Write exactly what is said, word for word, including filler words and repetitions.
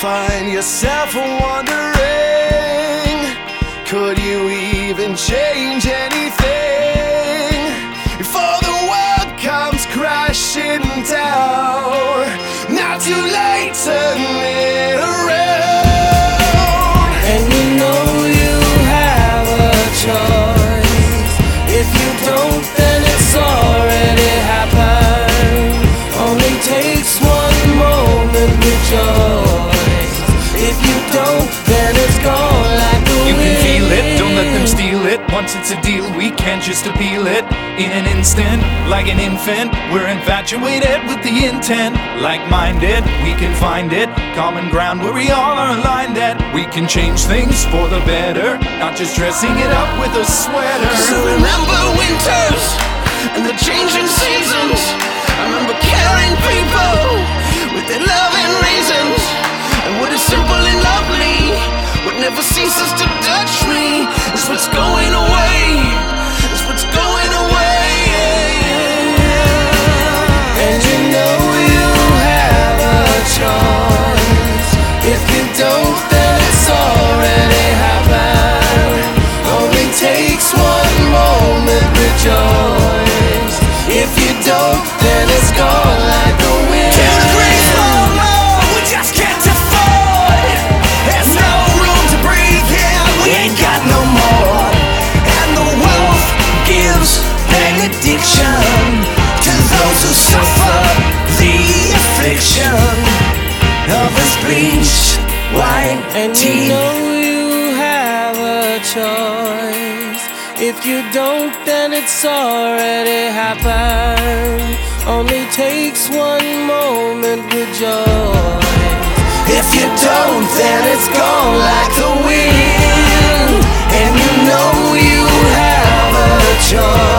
find yourself wondering, could you even change anything before the world comes crashing down? Not too late, turn it around. And you know you have a choice. If you don't, then it's already happened. Only takes one moment, rejoice. If you don't, then it's gone like the wind. You can feel it, don't let them steal it. Once it's a deal, we can't just appeal it. In an instant, like an infant, we're infatuated with the intent. Like-minded, we can find it. Common ground where we all are aligned at. We can change things for the better, not just dressing it up with a sweater. So remember winters and the changing seasons. I remember caring people with their love and reasons. And what is simple and lovely, what never ceases to touch me, is what's going away, is what's going away. And you know you have a choice. If you don't, then it's already happened. Only takes one moment, rejoice. If you don't, then it's gone like the wind. Two degrees more, more, we just can't afford. There's no room to breathe here, we ain't got no more. And the wealth gives benediction to those who suffer the affliction of this bleached white And teeth. you know you have a choice. If you don't, then it's already happened. Only takes one moment, rejoice. If you don't, then it's gone like the wind. And you know you have a choice.